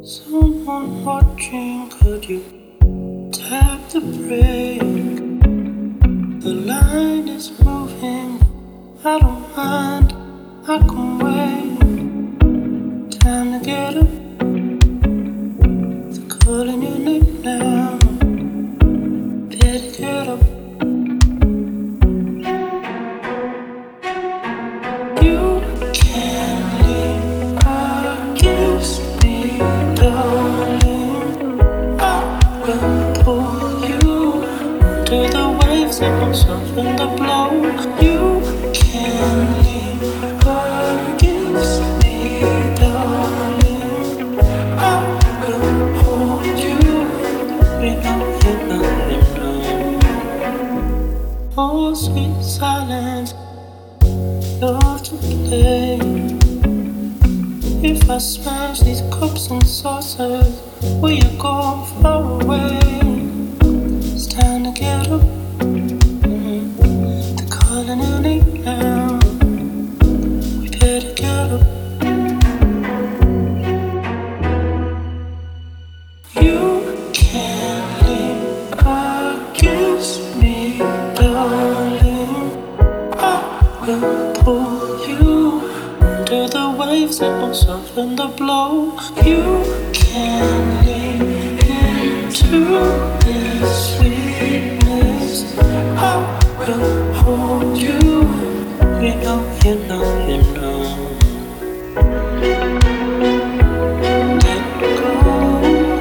Someone watching, could you tap the brake? The line is moving, I don't mind, I can wait. Time to get up, they're calling your name now. Better get up. You can't leave against me, darling. I will pull you to the waves that will soften the blow. You can't leave against me, darling. I will hold you. You know. Oh, sweet silence, love to play. If I smash these cups and saucers, will you go far away? It's time to get up. They're calling your name now. We better get up. You can't leave against me, darling. I will pull you to the waves that will soften the blow. You can lean into this sweetness. I will hold you. You know, you know, you know. Let go.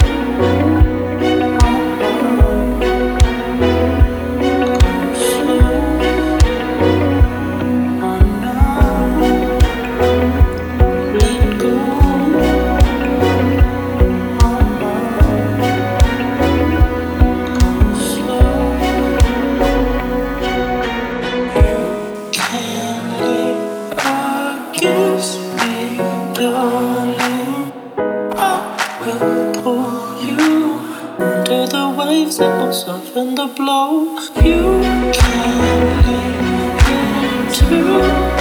Kiss me, darling. I will pull you to the waves that will soften the blow. You can lean into